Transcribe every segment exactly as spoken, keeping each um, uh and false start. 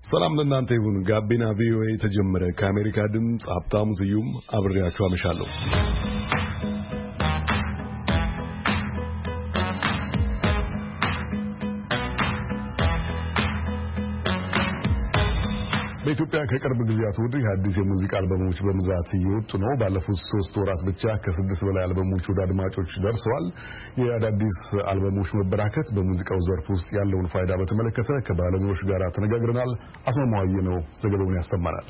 ሰላም ለእናንተ ይሁን። ጋቢና ቪኦኤ ተጀመረ። ከአሜሪካ ድምጽ ሀብታሙ ስዩም አብሬያችሁ አመሻለሁ። በኢትዮጵያ ከቅርብ ጊዜያት ወዲህ አዲስ የሙዚቃ አልበሞች በብዛት እየወጡ ነው። ባለፉት ሶስት ወራት ብቻ ከስድስት በላይ አልበሞች ወደ አድማጮች ደርሰዋል። የአዳዲስ አልበሞች መበራከት በሙዚቃው ዘርፍ ውስጥ ያለውን ፋይዳ በተመለከተ ከባለሙያዎች ጋር ተነጋግረናል። አስማማዋዬ ነው ዘገባውን ያሰማናል።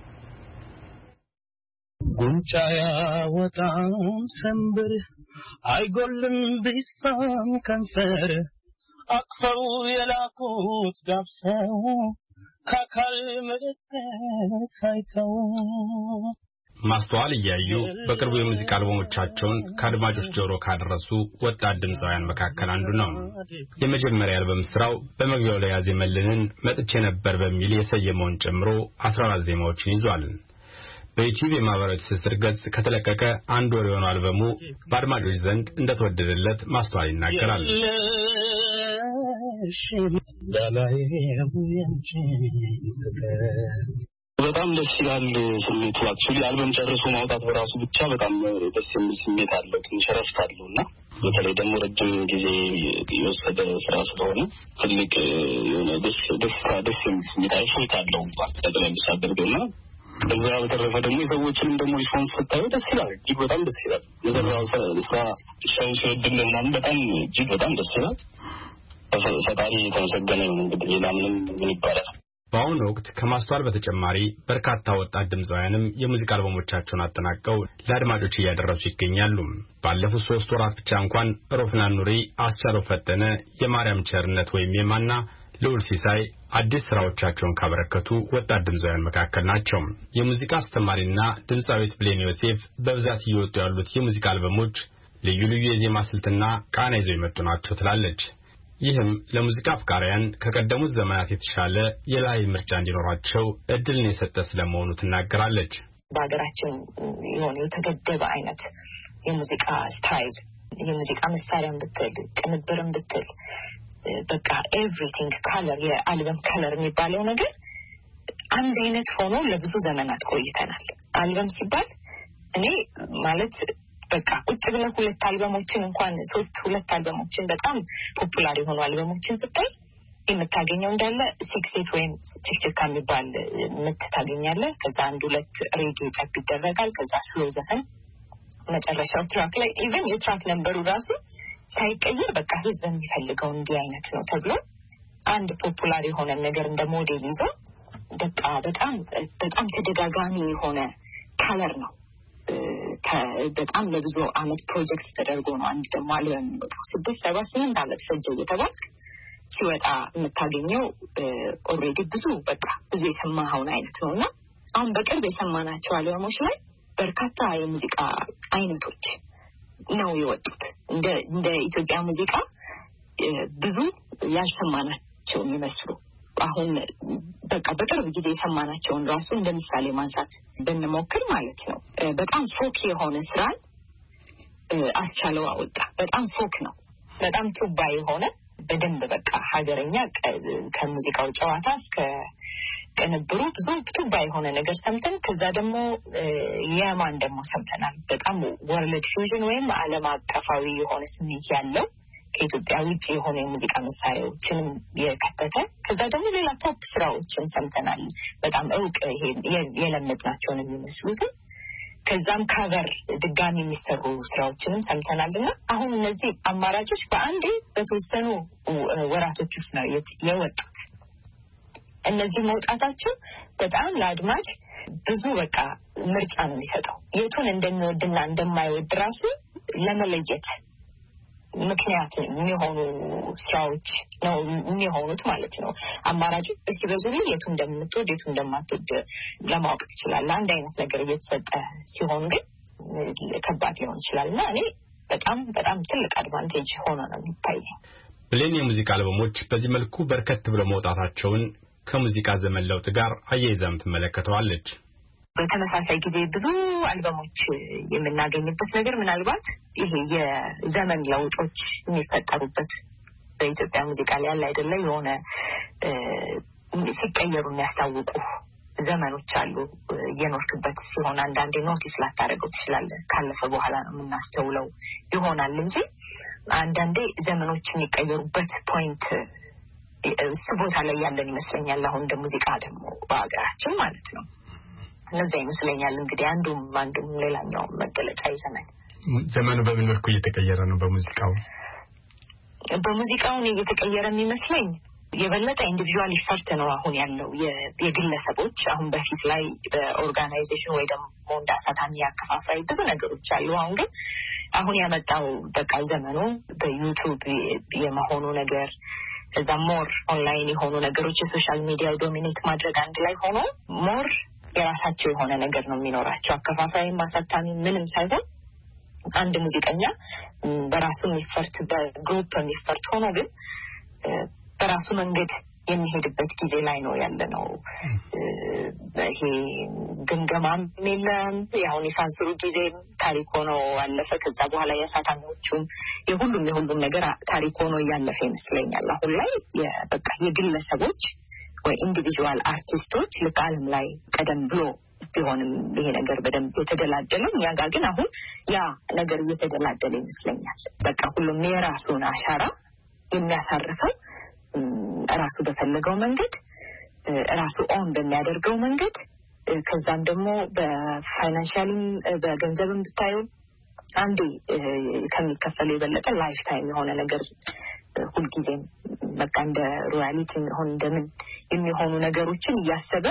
ጉንጫያ ወጣም ሰንበር አይጎልም ቢሳም ከንፈር አቅፈው የላኩት ዳብሰው ካካል መደከት ሳይተው ማስተዋል እያዩ በቅርቡ የሙዚቃ አልበሞቻቸውን ከአድማጮች ጆሮ ካደረሱ ወጣት ድምፃውያን መካከል አንዱ ነው። የመጀመሪያ አልበም ስራው በመግቢያው ላይ ያዜመልንን መጥቼ ነበር በሚል የሰየመውን ጨምሮ አስራ አራት ዜማዎችን ይዟል። በዩቲዩብ የማህበራዊ ትስስር ገጽ ከተለቀቀ አንድ ወር የሆነው አልበሙ በአድማጮች ዘንድ እንደተወደደለት ማስተዋል ይናገራል። በጣም ደስ ይላል ስሜቱ። አክቹሊ አልበም ጨርሶ ማውጣት በራሱ ብቻ በጣም ደስ የሚል ስሜት አለው፣ ትንሽ ረፍት አለውና በተለይ ደግሞ ረጅም ጊዜ የወሰደ ስራ ስለሆነ ትልቅ የሆነ ደስ ደስ ደስ የሚል ስሜት አይፎት አለው ባጠቅላላ ሳደርገውና ከዛ በተረፈ ደግሞ የሰዎችንም ደግሞ ሪስፖንስ ስታዩ ደስ ይላል፣ እጅግ በጣም ደስ ይላል። የሰራው ስራ ሻው ሲወድልና በጣም እጅግ በጣም ደስ ይላል። ፈጣሪ የተመሰገነ ነው። እንግዲህ ሌላ ምንም ምን ይባላል። በአሁኑ ወቅት ከማስተዋል በተጨማሪ በርካታ ወጣት ድምፃውያንም የሙዚቃ አልበሞቻቸውን አጠናቀው ለአድማጮች እያደረሱ ይገኛሉ። ባለፉት ሶስት ወራት ብቻ እንኳን ሮፍናን ኑሪ፣ አስቻለው ፈጠነ፣ የማርያም ቸርነት ወይም የማና ልዑል ሲሳይ አዲስ ስራዎቻቸውን ካበረከቱ ወጣት ድምፃውያን መካከል ናቸው። የሙዚቃ አስተማሪና ድምፃዊት ብሌን ዮሴፍ በብዛት እየወጡ ያሉት የሙዚቃ አልበሞች ልዩ ልዩ የዜማ ስልትና ቃና ይዘው የመጡ ናቸው ትላለች። ይህም ለሙዚቃ አፍቃሪያን ከቀደሙት ዘመናት የተሻለ የላይ ምርጫ እንዲኖራቸው እድልን የሰጠ ስለመሆኑ ትናገራለች። በአገራችን የሆነ የተገደበ አይነት የሙዚቃ ስታይል፣ የሙዚቃ መሳሪያን ብትል፣ ቅንብርን ብትል፣ በቃ ኤቭሪቲንግ ከለር፣ የአልበም ከለር የሚባለው ነገር አንድ አይነት ሆኖ ለብዙ ዘመናት ቆይተናል። አልበም ሲባል እኔ ማለት በቃ ቁጭ ብለህ ሁለት አልበሞችን እንኳን ሶስት ሁለት አልበሞችን በጣም ፖፑላር የሆኑ አልበሞችን ስታይ የምታገኘው እንዳለ ሲክሴት ወይም ችክችካ የሚባል የምታገኛለህ። ከዛ አንድ ሁለት ሬጌ ጫፕ ይደረጋል። ከዛ ስሎ ዘፈን መጨረሻው ትራክ ላይ ኢቨን የትራክ ነምበሩ ራሱ ሳይቀየር በቃ ህዝብ የሚፈልገው እንዲህ አይነት ነው ተብሎ አንድ ፖፑላር የሆነ ነገር እንደ ሞዴል ይዞ በቃ በጣም በጣም ተደጋጋሚ የሆነ ከለር ነው። በጣም ለብዙ አመት ፕሮጀክት ተደርጎ ነው አንድ ደግሞ አልበም የሚወጣው። ስድስት ሰባት ስምንት አመት ፈጀ እየተባልክ ሲወጣ የምታገኘው ኦልሬዲ ብዙ በቃ ብዙ የሰማኸውን አይነት ነው። እና አሁን በቅርብ የሰማናቸው አልበሞች ላይ በርካታ የሙዚቃ አይነቶች ነው የወጡት። እንደ እንደ ኢትዮጵያ ሙዚቃ ብዙ ያልሰማናቸው የሚመስሉ አሁን በቃ በቅርብ ጊዜ የሰማናቸውን ራሱ እንደ ምሳሌ ማንሳት ብንሞክር ማለት ነው። በጣም ፎክ የሆነ ስራን አስቻለው አወጣ። በጣም ፎክ ነው፣ በጣም ቱባ የሆነ በደንብ በቃ ሀገረኛ ከሙዚቃው ጨዋታ እስከ ቅንብሩ ብዙ ቱባ የሆነ ነገር ሰምተን ከዛ ደግሞ የማን ደግሞ ሰምተናል። በጣም ወርልድ ፊውዥን ወይም ዓለም አቀፋዊ የሆነ ስሜት ያለው ከኢትዮጵያ ውጪ የሆነ የሙዚቃ መሳሪያዎችንም የከተተ ከዛ ደግሞ ሌላ ፖፕ ስራዎችን ሰምተናል። በጣም እውቅ ይሄ የለመድናቸውን የሚመስሉትን ከዛም ካቨር ድጋሚ የሚሰሩ ስራዎችንም ሰምተናልና አሁን እነዚህ አማራጮች በአንዴ በተወሰኑ ወራቶች ውስጥ ነው የወጡት። እነዚህ መውጣታቸው በጣም ለአድማጭ ብዙ በቃ ምርጫ ነው የሚሰጠው። የቱን እንደሚወድና እንደማይወድ ራሱ ለመለየት ምክንያት የሚሆኑ ስራዎች ነው የሚሆኑት ማለት ነው። አማራጭ ሲበዙልህ የቱ እንደምትወድ የቱ እንደማትወድ ለማወቅ ትችላለህ። አንድ አይነት ነገር እየተሰጠ ሲሆን ግን ከባድ ሊሆን ይችላልና እኔ በጣም በጣም ትልቅ አድቫንቴጅ ሆኖ ነው የሚታየው። ብሌን የሙዚቃ አልበሞች በዚህ መልኩ በርከት ብለው መውጣታቸውን ከሙዚቃ ዘመን ለውጥ ጋር አያይዛም ትመለከተዋለች። በተመሳሳይ ጊዜ ብዙ አልበሞች የምናገኝበት ነገር ምናልባት ይሄ የዘመን ለውጦች የሚፈጠሩበት በኢትዮጵያ ሙዚቃ ላይ ያለ አይደለ የሆነ ሲቀየሩ የሚያስታውቁ ዘመኖች አሉ የኖርክበት ሲሆን አንዳንዴ ኖቲስ ላታረገው ትችላለህ ካለፈ በኋላ ነው የምናስተውለው ይሆናል እንጂ አንዳንዴ ዘመኖች የሚቀየሩበት ፖይንት እሱ ቦታ ላይ ያለን ይመስለኛል አሁን እንደ ሙዚቃ ደግሞ በአገራችን ማለት ነው ለዛ ይመስለኛል እንግዲህ አንዱም አንዱም ሌላኛው መገለጫ ይዘናል ዘመኑ በምን መልኩ እየተቀየረ ነው በሙዚቃው በሙዚቃው እየተቀየረ የሚመስለኝ የበለጠ ኢንዲቪጁዋል ኢፈርት ነው አሁን ያለው የግለሰቦች አሁን በፊት ላይ በኦርጋናይዜሽን ወይ ደግሞ እንደ አሳታሚ አከፋፋይ ብዙ ነገሮች አሉ አሁን ግን አሁን ያመጣው በቃ ዘመኑ በዩቲዩብ የመሆኑ ነገር እዛ ሞር ኦንላይን የሆኑ ነገሮች የሶሻል ሚዲያው ዶሚኔት ማድረግ አንድ ላይ ሆኖ ሞር የራሳቸው የሆነ ነገር ነው የሚኖራቸው አከፋፋይም አሳታሚ ምንም ሳይሆን አንድ ሙዚቀኛ በራሱ የሚፈርት በግሩፕ የሚፈርት ሆኖ ግን በራሱ መንገድ የሚሄድበት ጊዜ ላይ ነው ያለነው ይሄ ግምገማም የለም ያሁን የሳንሱሩ ጊዜ ታሪክ ሆኖ አለፈ ከዛ በኋላ ያሳታሚዎቹም የሁሉም የሁሉም ነገር ታሪክ ሆኖ ያለፈ ይመስለኛል አሁን ላይ በቃ የግለሰቦች ወይ ኢንዲቪጁዋል አርቲስቶች ለዓለም ላይ ቀደም ብሎ ቢሆንም ይሄ ነገር በደንብ የተደላደለው ያ ጋር ግን አሁን ያ ነገር እየተደላደለ ይመስለኛል በቃ ሁሉም የራሱን አሻራ የሚያሳርፈው ራሱ በፈለገው መንገድ ራሱ ኦን በሚያደርገው መንገድ ከዛም ደግሞ በፋይናንሻልም በገንዘብም ብታዩ አንዴ ከሚከፈለው የበለጠ ላይፍ ታይም የሆነ ነገር ሁሉ ጊዜ በቃ እንደ ሮያሊቲ ሆን እንደምን የሚሆኑ ነገሮችን እያሰበ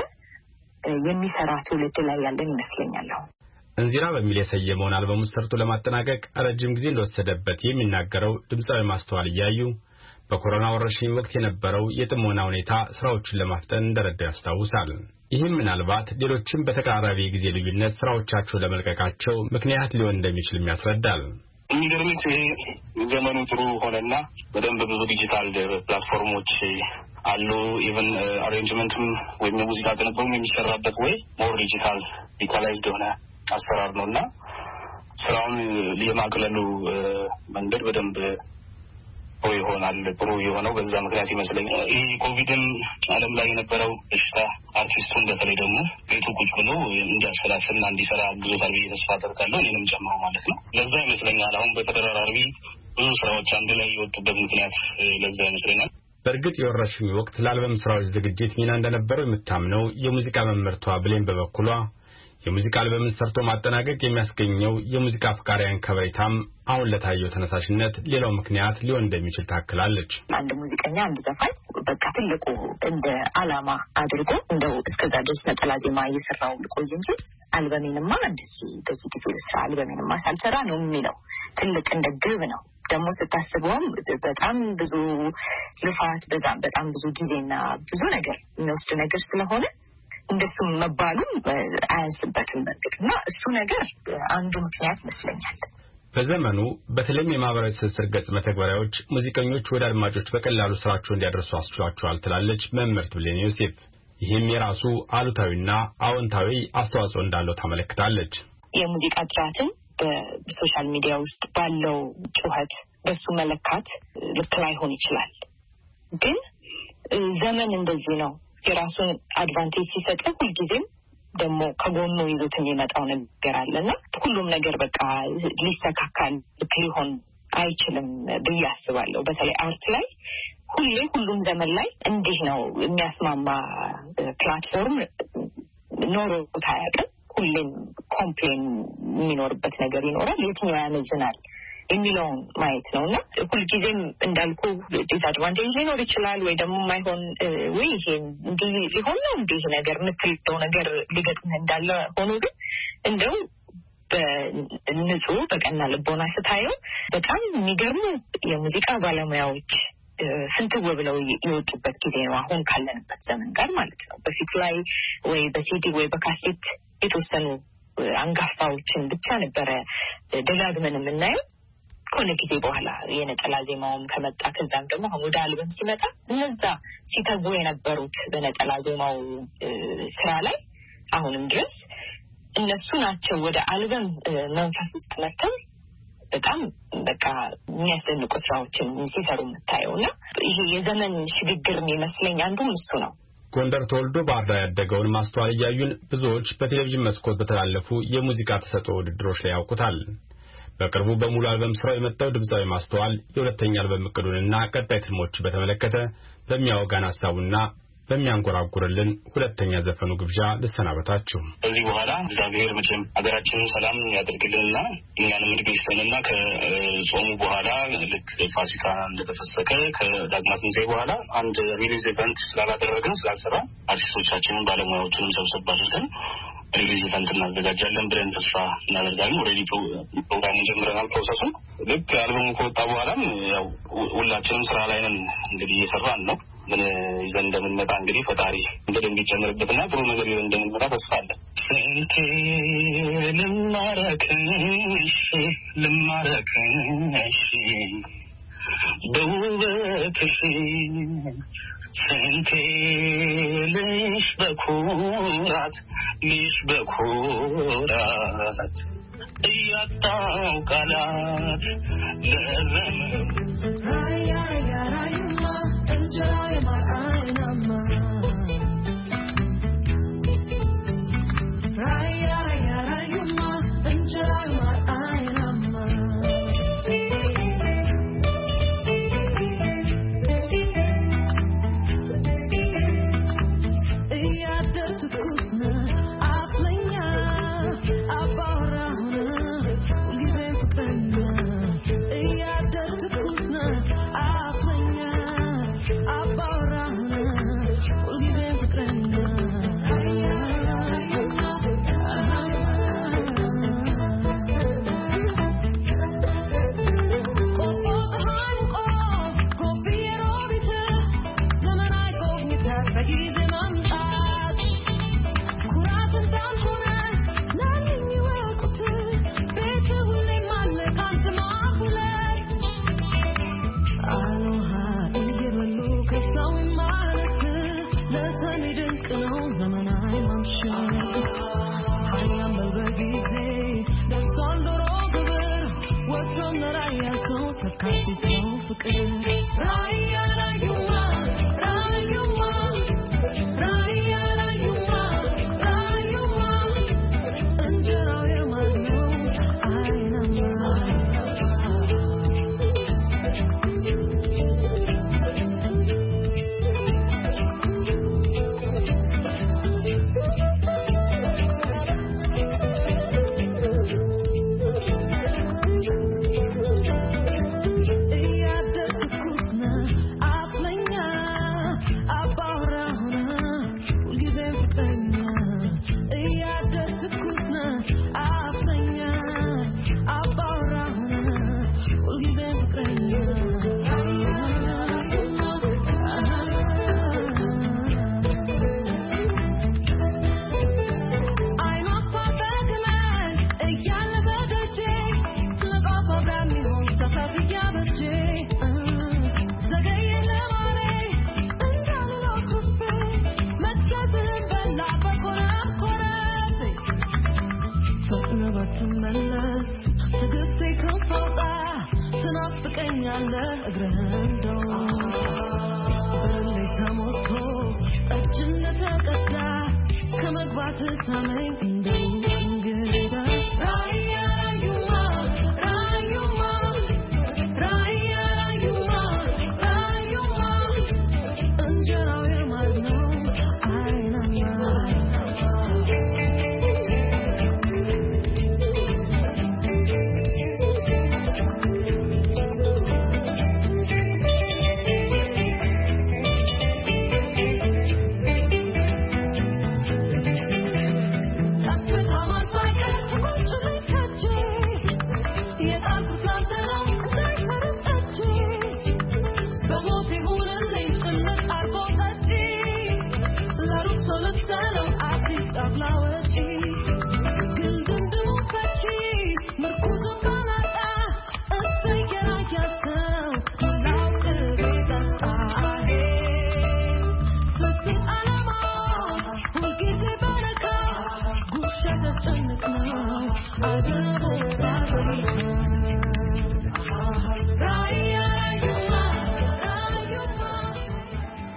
የሚሰራ ትውልድ ላይ ያለን ይመስለኛል እንዚራ በሚል የሰየመውን አልበም ሰርቶ ለማጠናቀቅ ረጅም ጊዜ እንደወሰደበት የሚናገረው ድምጻዊ ማስተዋል እያዩ በኮሮና ወረርሽኝ ወቅት የነበረው የጥሞና ሁኔታ ስራዎችን ለማፍጠን እንደረዳው ያስታውሳል ይህም ምናልባት ሌሎችም በተቀራራቢ ጊዜ ልዩነት ስራዎቻቸውን ለመልቀቃቸው ምክንያት ሊሆን እንደሚችል ያስረዳል የሚገርምት ይሄ ዘመኑ ጥሩ ሆነና በደንብ ብዙ ዲጂታል ፕላትፎርሞች አሉ ኢቭን አሬንጅመንትም ወይም የሙዚቃ ቅንብሩም የሚሰራበት ወይ ሞር ዲጂታል ኢኳላይዝድ ሆነ አሰራር ነውና ስራውን ለማቅለሉ መንገድ በደንብ ወይ ሆናል ጥሩ የሆነው በዛ ምክንያት ይመስለኛል ይሄ ኮቪድም ዓለም ላይ የነበረው በሽታ አርቲስቱን በተለይ ደግሞ ቤቱ ቁጭ ብሎ እንዲያሰላስልና እንዲሰራ አግዞታል ብዬ ተስፋ አደርጋለሁ እኔንም ጨምሮ ማለት ነው ለዛ ይመስለኛል አሁን በተደራራቢ ብዙ ስራዎች አንድ ላይ የወጡበት ምክንያት ለዛ ይመስለኛል በእርግጥ የወረርሽኙ ወቅት ለአልበም ስራዎች ዝግጅት ሚና እንደነበረው የምታምነው የሙዚቃ መምህርቷ ብሌን በበኩሏ የሙዚቃ አልበምን ሰርቶ ማጠናቀቅ የሚያስገኘው የሙዚቃ አፍቃሪያን ከበሬታም አሁን ለታየው ተነሳሽነት ሌላው ምክንያት ሊሆን እንደሚችል ታክላለች አንድ ሙዚቀኛ አንድ ዘፋኝ በቃ ትልቁ እንደ አላማ አድርጎ እንደው እስከዛ ድረስ ነጠላ ዜማ እየሰራው ልቆይ እንጂ አልበሜንማ እንደዚህ በዚህ ጊዜ ስራ አልበሜንማ ሳልሰራ ነው የሚለው ትልቅ እንደ ግብ ነው ደግሞ ስታስበውም በጣም ብዙ ልፋት በዛም በጣም ብዙ ጊዜና ብዙ ነገር የሚወስድ ነገር ስለሆነ እንደሱ መባሉ አያንስበትም በእርግጥና እሱ ነገር አንዱ ምክንያት ይመስለኛል በዘመኑ በተለይም የማህበራዊ ትስስር ገጽ መተግበሪያዎች ሙዚቀኞች ወደ አድማጮች በቀላሉ ስራቸውን እንዲያደርሱ አስችሏቸዋል ትላለች መምህርት ብሌን ዮሴፍ ይህም የራሱ አሉታዊና አዎንታዊ አስተዋጽኦ እንዳለው ታመለክታለች የሙዚቃ ጥራትን በሶሻል ሚዲያ ውስጥ ባለው ጩኸት በሱ መለካት ልክ ላይሆን ይችላል ግን ዘመን እንደዚህ ነው የራሱን አድቫንቴጅ ሲሰጥ ሁልጊዜም ደግሞ ከጎኑ ይዞት የሚመጣው ነገር አለና ሁሉም ነገር በቃ ሊስተካከል ሊሆን አይችልም ብዬ አስባለሁ በተለይ አርት ላይ ሁሌ ሁሉም ዘመን ላይ እንዲህ ነው የሚያስማማ ፕላትፎርም ኖሮ ታያቀ ሁሌም ኮምፕሌን የሚኖርበት ነገር ይኖራል የትኛው ያመዝናል የሚለውን ማየት ነውና ሁልጊዜም እንዳልኩ ዲስአድቫንቴጅ ሊኖር ይችላል ወይ ደግሞ ማይሆን ወይ ይሄ እንዲህ ሊሆን ነው እንዲህ ነገር ምትልው ነገር ሊገጥምህ እንዳለ ሆኖ ግን እንደው በንጹህ በቀና ልቦና ስታየው በጣም የሚገርሙ የሙዚቃ ባለሙያዎች ፍንትው ብለው የወጡበት ጊዜ ነው አሁን ካለንበት ዘመን ጋር ማለት ነው በፊት ላይ ወይ በሲዲ ወይ በካሴት የተወሰኑ አንጋፋዎችን ብቻ ነበረ ደጋግመን የምናየው ከሆነ ጊዜ በኋላ የነጠላ ዜማውም ከመጣ ከዛም ደግሞ አሁን ወደ አልበም ሲመጣ እነዛ ሲተጉ የነበሩት በነጠላ ዜማው ስራ ላይ አሁንም ድረስ እነሱ ናቸው ወደ አልበም መንፈስ ውስጥ መጥተው በጣም በቃ የሚያስደንቁ ስራዎችን ሲሰሩ የምታየውና ይሄ የዘመን ሽግግር የሚመስለኝ አንዱ እሱ ነው ጎንደር ተወልዶ ባህር ዳር ያደገውን ማስተዋል እያዩን ብዙዎች በቴሌቪዥን መስኮት በተላለፉ የሙዚቃ ተሰጥኦ ውድድሮች ላይ ያውቁታል። በቅርቡ በሙሉ አልበም ስራው የመጣው ድምጻዊ ማስተዋል የሁለተኛ አልበም እቅዱንና ቀጣይ ትልሞች በተመለከተ በሚያወጋን ሐሳቡና በሚያንጎራጉርልን ሁለተኛ ዘፈኑ ግብዣ ልሰናበታችሁ። ከዚህ በኋላ እግዚአብሔር መቼም ሀገራችንን ሰላም ያደርግልንና እኛንም እድሜ ይስጠንና ከጾሙ በኋላ ልክ ፋሲካ እንደተፈሰከ ከዳግማ ትንሣኤ በኋላ አንድ ሪሊዝ ኢቨንት ስላላደረግን ስላልሰራ አርቲስቶቻችንን ባለሙያዎቹንም ሰብሰብ አድርገን ሪሊዝ ኢቨንት እናዘጋጃለን ብለን ተስፋ እናደርጋለን። ኦልሬዲ ፕሮግራሙን ጀምረናል። ፕሮሰሱን ልክ አልበሙ ከወጣ በኋላም ያው ሁላችንም ስራ ላይ ነን እንግዲህ እየሰራን ነው። ምን ይዘን እንደምንመጣ እንግዲህ ፈጣሪ እንደደም ቢጨምርበትና ጥሩ ነገር ይዘን እንደምንመጣ ተስፋ አለን። ስንቴ ልማረክሽ ልማረክሽ በውበትሽ ስንቴ ልሽ በኩራት ልሽ በኩራት እያጣው ቃላት ለዘመን ራያ ያራዩማ እንጀራዬ ማርአይናማ ራያ ያራዩማ እንጀራዬ ማርአይናማ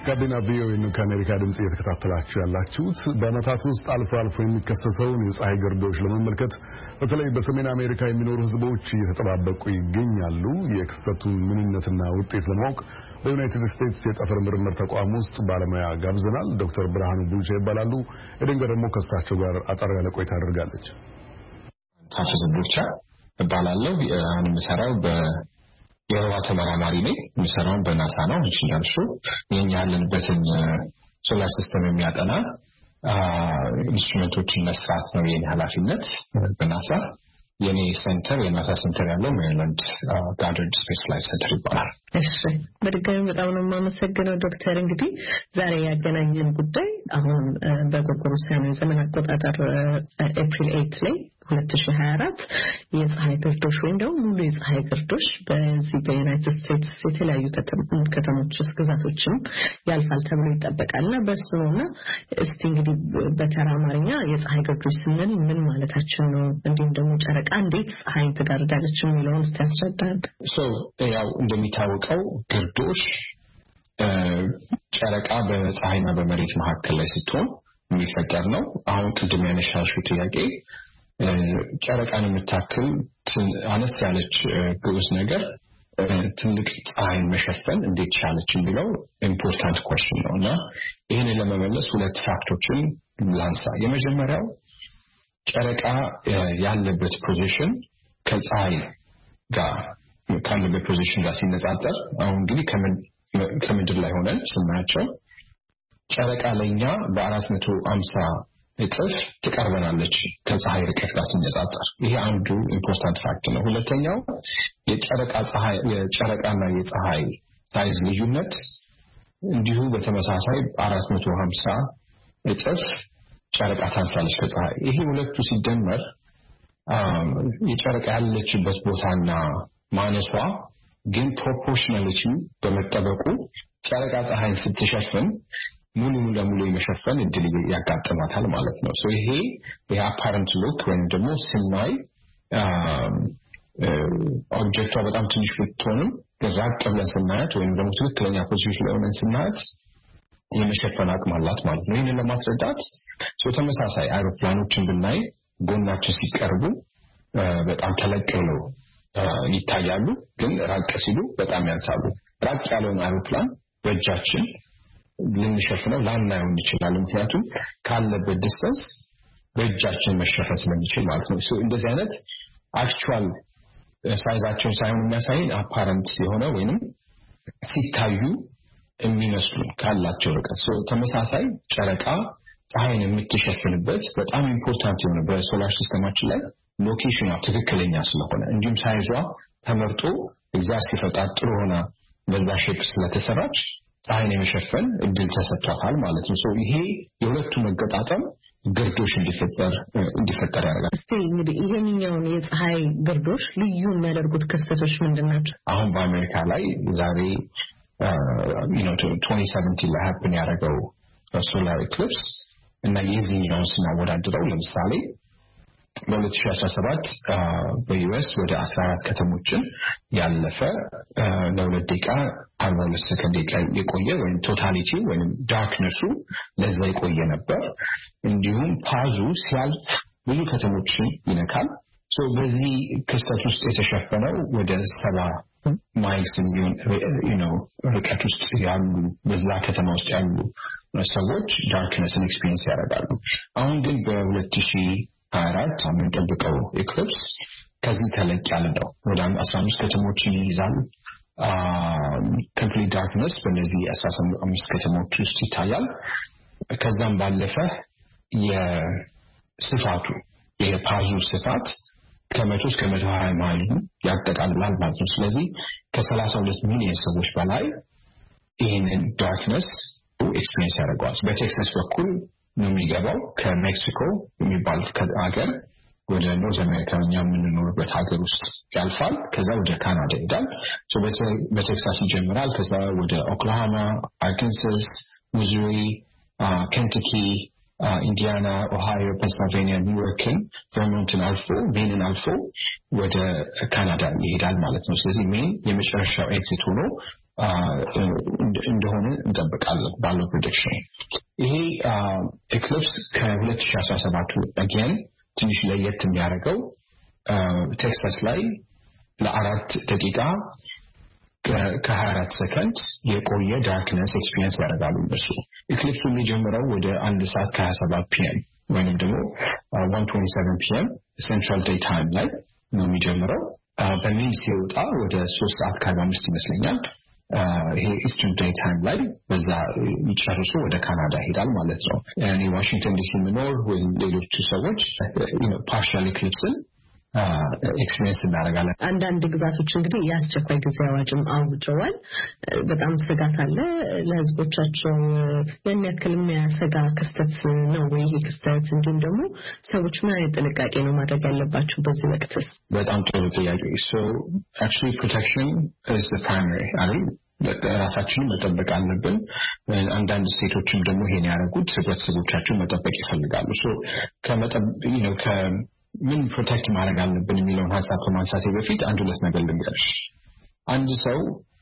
ጋቢና ቪኦኤ ነው ከአሜሪካ ድምጽ እየተከታተላችሁ ያላችሁት። በመታት ውስጥ አልፎ አልፎ የሚከሰተውን የፀሐይ ግርዶሽ ለመመልከት በተለይ በሰሜን አሜሪካ የሚኖሩ ህዝቦች እየተጠባበቁ ይገኛሉ። የክስተቱን ምንነትና ውጤት ለማወቅ በዩናይትድ ስቴትስ የጠፈር ምርምር ተቋም ውስጥ ባለሙያ ጋብዘናል። ዶክተር ብርሃኑ ቡልቻ ይባላሉ። ኤደን ደግሞ ከእሳቸው ጋር አጠር ያለ ቆይታ አድርጋለች። ታፈዘ ቡልቻ እባላለሁ። አሁን የምሰራው በ የህዋ ተመራማሪ ነኝ። የምሰራው በናሳ ነው። እሺ እንዳልሹ የኛ ያለንበትን ሶላር ሲስተም የሚያጠና ኢንስትሩመንቶችን መስራት ነው የኔ ኃላፊነት በናሳ። የኔ ሴንተር የናሳ ሴንተር ያለው ሜሪላንድ ጋዳርድ ስፔስ ፍላይት ሴንተር ይባላል። እሺ በድጋሚ በጣም ነው የማመሰግነው ዶክተር። እንግዲህ ዛሬ ያገናኘን ጉዳይ አሁን በጎርጎሮሳውያን ዘመን አቆጣጠር ኤፕሪል ኤይት ላይ ሁለት ሺህ ሀያ አራት የፀሐይ ግርዶሽ ወይም ደግሞ ሙሉ የፀሐይ ግርዶሽ በዚህ በዩናይትድ ስቴትስ የተለያዩ ከተሞች ውስጥ ግዛቶችም ያልፋል ተብሎ ይጠበቃልና በሱ ነውና እስቲ እንግዲህ በተራ አማርኛ የፀሐይ ግርዶሽ ስንል ምን ማለታችን ነው? እንዲሁም ደግሞ ጨረቃ እንዴት ፀሐይን ትጋርዳለች የሚለውን እስቲ ያስረዳን። ሶ ያው እንደሚታወቀው ግርዶሽ ጨረቃ በፀሐይና በመሬት መካከል ላይ ስትሆን የሚፈጠር ነው። አሁን ቅድም ያነሳሽው ጥያቄ ጨረቃን የምታክል አነስ ያለች ግዑዝ ነገር ትልቅ ፀሐይን መሸፈን እንዴት ቻለች የሚለው ኢምፖርታንት ኩዌስችን ነው እና ይህንን ለመመለስ ሁለት ፋክቶችን ላንሳ። የመጀመሪያው ጨረቃ ያለበት ፖዚሽን ከፀሐይ ጋር ካለበት ፖዚሽን ጋር ሲነጻጸር አሁን እንግዲህ ከምድር ላይ ሆነን ስናያቸው ጨረቃ ለኛ በአራት መቶ ሃምሳ እጥፍ ትቀርበናለች ከፀሐይ ርቀት ጋር ሲነጻጸር። ይሄ አንዱ ኢምፖርታንት ፋክት ነው። ሁለተኛው የጨረቃ ፀሐይ የጨረቃና የፀሐይ ሳይዝ ልዩነት እንዲሁ በተመሳሳይ አራት መቶ ሃምሳ እጥፍ ጨረቃ ታንሳለች ከፀሐይ። ይሄ ሁለቱ ሲደመር የጨረቃ ያለችበት ቦታና ማነሷ ግን ፕሮፖርሽናሊቲ በመጠበቁ ጨረቃ ፀሐይን ስትሸፍን ሙሉ ለሙሉ የመሸፈን እድል ያጋጥማታል ማለት ነው። ሶ ይሄ የአፓረንት ሉክ ወይም ደግሞ ስናይ ኦብጀክቷ በጣም ትንሽ ብትሆንም ራቅ ብለን ስናያት ወይም ደግሞ ትክክለኛ ፖዚሽን ላይ ሆነን ስናያት የመሸፈን አቅም አላት ማለት ነው። ይህንን ለማስረዳት ሶ ተመሳሳይ አይሮፕላኖችን ብናይ ጎናቸው ሲቀርቡ በጣም ተለቅ ብለው ይታያሉ፣ ግን ራቅ ሲሉ በጣም ያንሳሉ። ራቅ ያለውን አይሮፕላን በእጃችን ልንሸፍነው ላናየው እንችላለን፣ ምክንያቱም ካለበት ዲስታንስ በእጃችን መሸፈን ስለሚችል ማለት ነው። እንደዚህ አይነት አክቹዋል ሳይዛቸውን ሳይሆን የሚያሳየን አፓረንት የሆነ ወይንም ሲታዩ የሚመስሉ ካላቸው ርቀት። ተመሳሳይ ጨረቃ ፀሐይን የምትሸፍንበት በጣም ኢምፖርታንት የሆነ በሶላር ሲስተማችን ላይ ሎኬሽኗ ትክክለኛ ስለሆነ እንዲሁም ሳይዟ ተመርጦ እግዚአብሔር ሲፈጣት ጥሩ ሆና በዛ ሼፕ ስለተሰራች ፀሐይን የመሸፈን እድል ተሰጥቷታል ማለት ነው። ሶ ይሄ የሁለቱ መገጣጠም ግርዶሽ እንዲፈጠር እንዲፈጠር ያደርጋል። እስቲ እንግዲህ ይሄንኛውን የፀሐይ ግርዶሽ ልዩ የሚያደርጉት ክስተቶች ምንድናቸው? አሁን በአሜሪካ ላይ ዛሬ you know twenty seventeen ላይ happen ያደረገው ሶላር ኢክሊፕስ እና የዚህኛውን ስናወዳድረው ለምሳሌ በ2017 በዩኤስ ወደ አስራ አራት ከተሞችን ያለፈ ለሁለት ደቂቃ አርባ ሁለት ሰከንድ የቆየ ወይም ቶታሊቲ ወይም ዳርክነሱ ለዛ የቆየ ነበር። እንዲሁም ፓዙ ሲያልፍ ብዙ ከተሞችን ይነካል። ሶ በዚህ ክስተት ውስጥ የተሸፈነው ወደ ሰባ ማይልስ የሚሆን you know ርቀት ውስጥ ያሉ በዛ ከተማ ውስጥ ያሉ ሰዎች ዳርክነስን ኤክስፒሪየንስ ያደርጋሉ። አሁን ግን በ2024 የምንጠብቀው ኢክሊፕስ ከዚህ ተለቅ ያለ ነው። ወደ አስራ አምስት ከተሞችን ይይዛል። ኮምፕሊት ዳርክነስ በእነዚህ አስራ አምስት ከተሞች ውስጥ ይታያል። ከዛም ባለፈ የስፋቱ የፓዙ ስፋት ከመቶ እስከ መቶ ሀያ ማይል ያጠቃልላል ማለት ነው። ስለዚህ ከሰላሳ ሁለት ሚሊዮን ሰዎች በላይ ይህንን ዳርክነስ ኤክስፒሪየንስ ያደርገዋል። በቴክሳስ በኩል ነው የሚገባው። ከሜክሲኮ የሚባል ሀገር ወደ ኖርዝ አሜሪካ እኛ የምንኖርበት ሀገር ውስጥ ያልፋል። ከዛ ወደ ካናዳ ይሄዳል። ሶ በቴክሳስ ይጀምራል። ከዛ ወደ ኦክላሆማ፣ አርካንሳስ፣ ሚዙሪ፣ ኬንታኪ፣ ኢንዲያና፣ ኦሃዮ፣ ፔንሲልቬኒያ፣ ኒውዮርክን፣ ቨርሞንትን አልፎ ሜንን አልፎ ወደ ካናዳ ይሄዳል ማለት ነው። ስለዚህ ሜን የመጨረሻው ኤግዚት ሆኖ እንደሆነ እንጠብቃለን ባለው ፕሬዲክሽን። ይሄ ኤክሊፕስ ከ2017 again ትንሽ ለየት የሚያደርገው ቴክሳስ ላይ ለአራት ደቂቃ ከሀያ አራት ሰከንድ የቆየ ዳርክነስ ኤክስፒሪየንስ ያደርጋሉ እነሱ። ኤክሊፕሱ የሚጀምረው ወደ አንድ ሰዓት ከሀያ ሰባት ፒኤም ወይንም ደግሞ one twenty-seven ፒኤም ሴንትራል ዴይ ታይም ላይ ነው የሚጀምረው። በሜል ሲወጣ ወደ ሶስት ሰዓት ከአርባ አምስት ይመስለኛል። ይሄ ኢስተርን ዴይ ታይም ላይ በዛ ይጨርሱ ወደ ካናዳ ይሄዳል ማለት ነው። እኔ ዋሽንግተን ዲሲ ምኖር ወይም ሌሎቹ ሰዎች ፓርሻል ኤክሊፕስን ኤክስፒሪየንስ እናደርጋለን። አንዳንድ ግዛቶች እንግዲህ የአስቸኳይ ጊዜ አዋጅም አውጀዋል። በጣም ስጋት አለ ለህዝቦቻቸው። ያን ያክል የሚያሰጋ ክስተት ነው ወይ ይሄ ክስተት? እንዲሁም ደግሞ ሰዎች ምን አይነት ጥንቃቄ ነው ማድረግ ያለባቸው በዚህ ወቅትስ? በጣም ጥሩ ጥያቄ። so actually protection is the primary አይደል? ራሳችንን መጠበቅ አለብን። አንዳንድ ስቴቶችም ደግሞ ይሄን ያደረጉት ህብረተሰቦቻቸውን መጠበቅ ይፈልጋሉ። so ከመጠበቅ you know ከ ምን ፕሮቴክት ማድረግ አለብን የሚለውን ሀሳብ ከማንሳቴ በፊት አንድ ሁለት ነገር ልንገርሽ። አንድ ሰው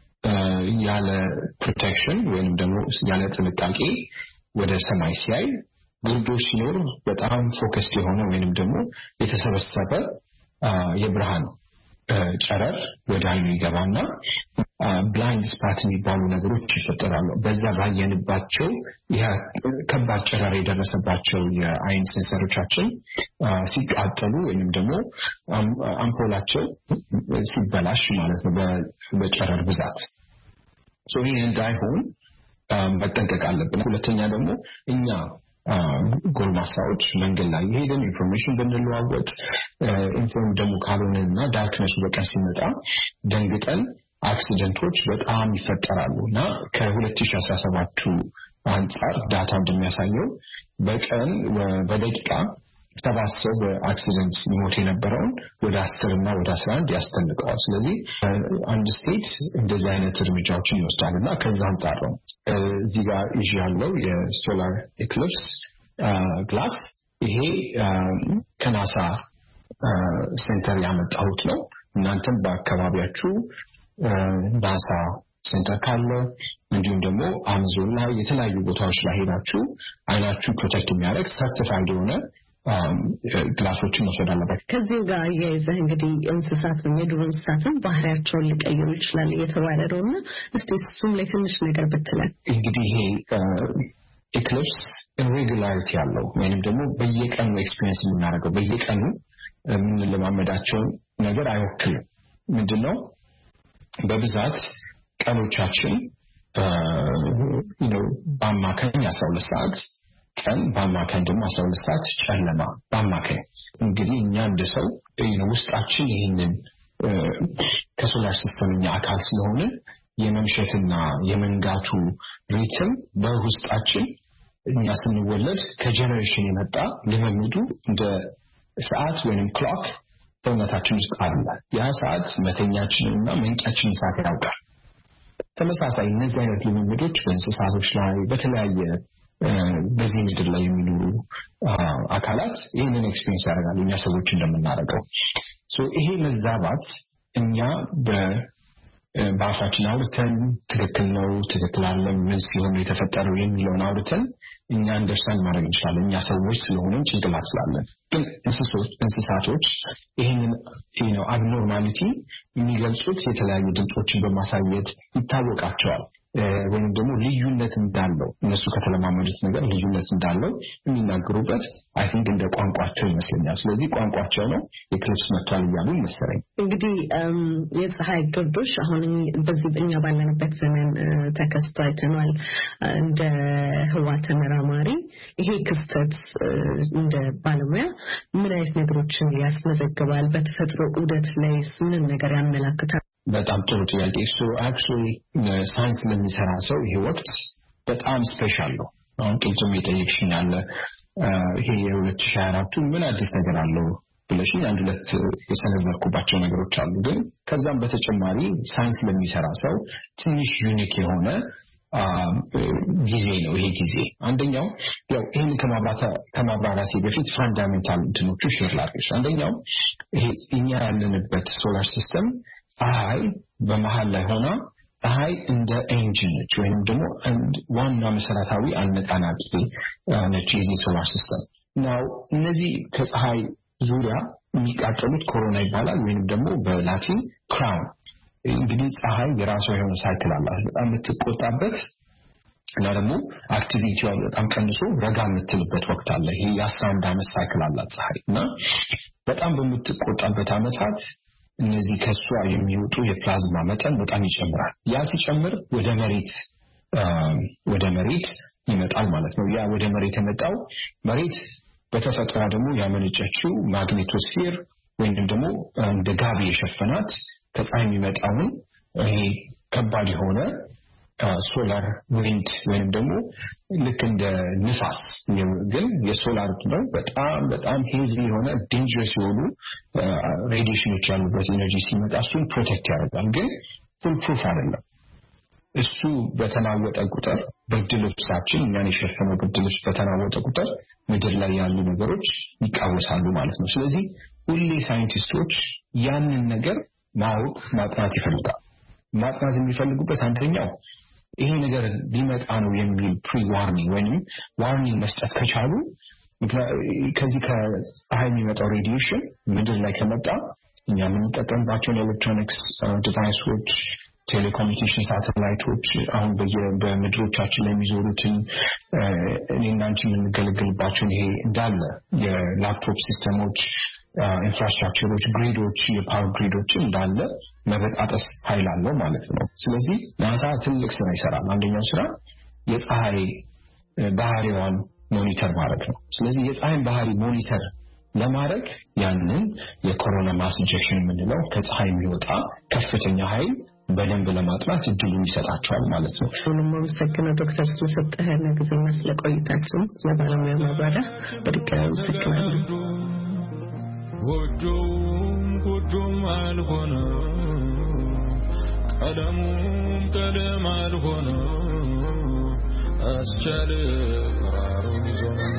ያለ ፕሮቴክሽን ወይም ደግሞ ያለ ጥንቃቄ ወደ ሰማይ ሲያይ ግርዶሽ ሲኖር በጣም ፎከስ የሆነ ወይንም ደግሞ የተሰበሰበ የብርሃን ጨረር ወደ አይኑ ይገባና ብላይንድ ስፓት የሚባሉ ነገሮች ይፈጠራሉ። በዛ ባየንባቸው ያ ከባድ ጨረር የደረሰባቸው የአይን ሴንሰሮቻችን ሲቃጠሉ ወይንም ደግሞ አምፖላቸው ሲበላሽ ማለት ነው በጨረር ብዛት። ሶ ይሄ እንዳይሆን መጠንቀቅ አለብን። ሁለተኛ ደግሞ እኛ ጎልማሳዎች መንገድ ላይ ሄደን ኢንፎርሜሽን ብንለዋወጥ ኢንፎርም ደግሞ ካልሆነና ዳርክነሱ በቀን ሲመጣ ደንግጠን አክሲደንቶች በጣም ይፈጠራሉና ከ2017 አንፃር ዳታ እንደሚያሳየው በቀን በደቂቃ ሰባት ሰው በአክሲደንት ሞት የነበረውን ወደ አስር እና ወደ አስራ አንድ ያስተንቀዋል። ስለዚህ አንድ ስቴት እንደዚህ አይነት እርምጃዎችን ይወስዳልና ከዛ አንፃር ነው እዚህ ጋር ይዤ ያለው የሶላር ኤክሊፕስ ግላስ። ይሄ ከናሳ ሴንተር ያመጣሁት ነው። እናንተም በአካባቢያችሁ ናሳ ሴንተር ካለ እንዲሁም ደግሞ አማዞን ላይ የተለያዩ ቦታዎች ላይ ሄዳችሁ አይናችሁ ፕሮቴክት የሚያደርግ ሰርቲፋይድ የሆነ ግላሶችን መውሰድ አለባችሁ። ከዚህ ጋር አያይዘህ እንግዲህ እንስሳትን የዱር እንስሳትን ባህሪያቸውን ሊቀይሩ ይችላል እየተባለ ነውና እስቲ እሱም ላይ ትንሽ ነገር ብትለን። እንግዲህ ይሄ ኤክሊፕስ ኢሬጉላሪቲ ያለው ወይንም ደግሞ በየቀኑ ኤክስፒሪየንስ የምናደርገው በየቀኑ የምንለማመዳቸው ነገር አይወክልም። ምንድነው በብዛት ቀኖቻችን you know በአማካኝ አስራ ሁለት ሰዓት ቀን በአማካኝ ደግሞ አስራ ሁለት ሰዓት ጨለማ በአማካኝ። እንግዲህ እኛ እንደ ሰው ውስጣችን ይህንን ከሶላር ሲስተም እኛ አካል ስለሆነ የመምሸትና የመንጋቱ ሪትም በውስጣችን እኛ ስንወለድ ከጀነሬሽን የመጣ ልምምዱ እንደ ሰዓት ወይም ክሎክ ሰውነታችን ውስጥ አለ። ያ ሰዓት መተኛችንና መንቂያችንን ሰዓት ያውቃል። ተመሳሳይ እነዚህ አይነት ልምምዶች በእንስሳቶች ላይ በተለያየ በዚህ ምድር ላይ የሚኖሩ አካላት ይህንን ኤክስፒሪየንስ ያደርጋሉ እኛ ሰዎች እንደምናደርገው። ሶ ይሄ መዛባት እኛ በአፋችን አውርተን ትክክል ነው ትክክል አለ ምን ሲሆን የተፈጠረው የሚለውን አውርተን እኛ አንደርስታንድ ማድረግ እንችላለን እኛ ሰዎች ስለሆነን ጭንቅላት ስላለን። ግን እንስሳቶች ይህንን ነው አብኖርማሊቲ የሚገልጹት የተለያዩ ድምጾችን በማሳየት ይታወቃቸዋል። ወይም ደግሞ ልዩነት እንዳለው እነሱ ከተለማመዱት ነገር ልዩነት እንዳለው የሚናገሩበት አይ ቲንክ እንደ ቋንቋቸው ይመስለኛል። ስለዚህ ቋንቋቸው ነው ኤክሊፕስ መጥቷል እያሉ መሰለኝ። እንግዲህ የፀሐይ ግርዶሽ አሁን በዚህ እኛ ባለንበት ዘመን ተከስቶ አይተናል። እንደ ህዋ ተመራማሪ ይሄ ክስተት እንደ ባለሙያ ምን አይነት ነገሮችን ያስመዘግባል? በተፈጥሮ ዑደት ላይ ምን ነገር ያመላክታል? በጣም ጥሩ ጥያቄ። ሶ አክቹዋሊ ሳይንስ ለሚሰራ ሰው ይሄ ወቅት በጣም ስፔሻል ነው። አሁን ቅድም የጠየቅሽኝ አለ ይሄ የ2024 ምን አዲስ ነገር አለው ብለሽኝ አንድ ሁለት የሰነዘርኩባቸው ነገሮች አሉ። ግን ከዛም በተጨማሪ ሳይንስ ለሚሰራ ሰው ትንሽ ዩኒክ የሆነ ጊዜ ነው ይሄ ጊዜ። አንደኛው ያው ይሄን ከማብራራቴ በፊት ፋንዳሜንታል እንትኖቹ ሼር ላድርግሽ። አንደኛው ይሄ እኛ ያለንበት ሶላር ሲስተም ፀሐይ በመሃል ላይ ሆና ፀሐይ እንደ ኤንጂን ነች ወይም ደግሞ አንድ ዋና መሰረታዊ አነቃናቂ ነች የዚህ ሶላር ሲስተም ነው። እነዚህ ከፀሐይ ዙሪያ የሚቃጠሉት ኮሮና ይባላል ወይም ደግሞ በላቲን ክራውን። እንግዲህ ፀሐይ የራሷ የሆነ ሳይክል አላት። በጣም የምትቆጣበት እና ደግሞ አክቲቪቲዋ በጣም ቀንሶ ረጋ የምትልበት ወቅት አለ። ይሄ የአስራ አንድ ዓመት ሳይክል አላት ፀሐይ እና በጣም በምትቆጣበት ዓመታት እነዚህ ከሷ የሚወጡ የፕላዝማ መጠን በጣም ይጨምራል። ያ ሲጨምር ወደ መሬት ወደ መሬት ይመጣል ማለት ነው። ያ ወደ መሬት የመጣው መሬት በተፈጥሮ ደግሞ ያመነጨችው ማግኔቶስፌር ወይም ደግሞ እንደ ጋቢ የሸፈናት ከፀሐይ የሚመጣውን ይሄ ከባድ የሆነ ሶላር ዊንድ ወይም ደግሞ ልክ እንደ ንፋስ ግን የሶላር ነው በጣም በጣም ሄቪ የሆነ ዴንጀረስ የሆኑ ሬዲዬሽኖች ያሉበት ኤነርጂ ሲመጣ እሱን ፕሮቴክት ያደርጋል። ግን ፉል ፕሩፍ አይደለም። እሱ በተናወጠ ቁጥር ብርድ ልብሳችን እኛን የሸፈነው ብርድ ልብስ በተናወጠ ቁጥር ምድር ላይ ያሉ ነገሮች ይቃወሳሉ ማለት ነው። ስለዚህ ሁሌ ሳይንቲስቶች ያንን ነገር ማወቅ ማጥናት ይፈልጋል። ማጥናት የሚፈልጉበት አንደኛው ይሄ ነገር ሊመጣ ነው የሚል ፕሪ ዋርኒንግ ወይንም ዋርኒንግ መስጠት ከቻሉ ከዚህ ከፀሐይ የሚመጣው ሬዲዬሽን ምድር ላይ ከመጣ እኛ የምንጠቀምባቸውን ኤሌክትሮኒክስ ዲቫይሶች ቴሌኮሙኒኬሽን ሳተላይቶች አሁን በምድሮቻችን ላይ የሚዞሩትን እኔና አንቺ የምንገለገልባቸውን ይሄ እንዳለ የላፕቶፕ ሲስተሞች ኢንፍራስትራክቸሮች ግሪዶች የፓወር ግሪዶች እንዳለ መበጣጠስ ኃይል አለው ማለት ነው። ስለዚህ ናሳ ትልቅ ስራ ይሰራል። አንደኛው ስራ የፀሐይ ባህሪዋን ሞኒተር ማድረግ ነው። ስለዚህ የፀሐይን ባህሪ ሞኒተር ለማድረግ ያንን የኮሮና ማስ ኢንጀክሽን የምንለው ከፀሐይ የሚወጣ ከፍተኛ ኃይል በደንብ ለማጥናት እድሉን ይሰጣቸዋል ማለት ነው። ሁሉም መሰግነው ዶክተር ስለሰጠህና ጊዜና ስለቆይታችሁ ለባለሙያ ማብራሪያ በድጋሚ አመሰግናለሁ። ጎጆም ጎጆም አልሆነ ቀለሙም ቀለም አልሆነ አስቻለ ራሩን ይዞና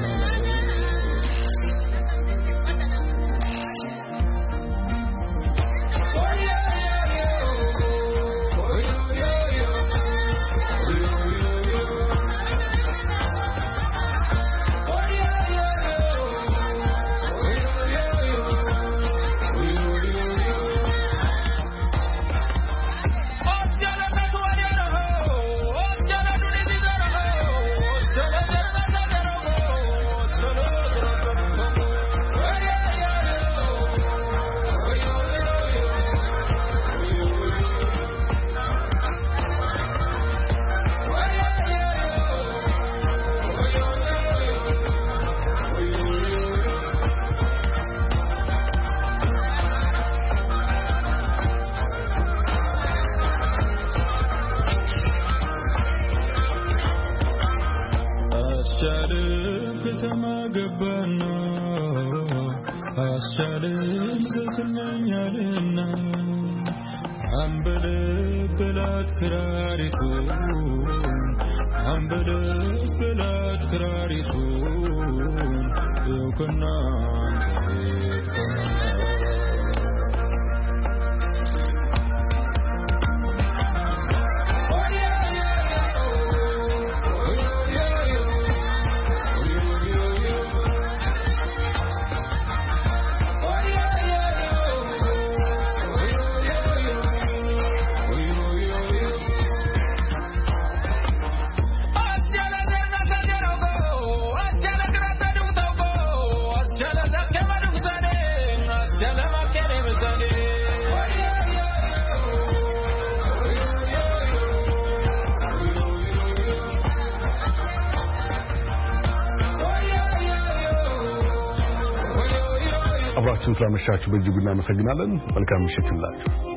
አብራችሁን ስለመሻችሁ በእጅጉ እናመሰግናለን። መልካም ምሽት ይሁንላችሁ።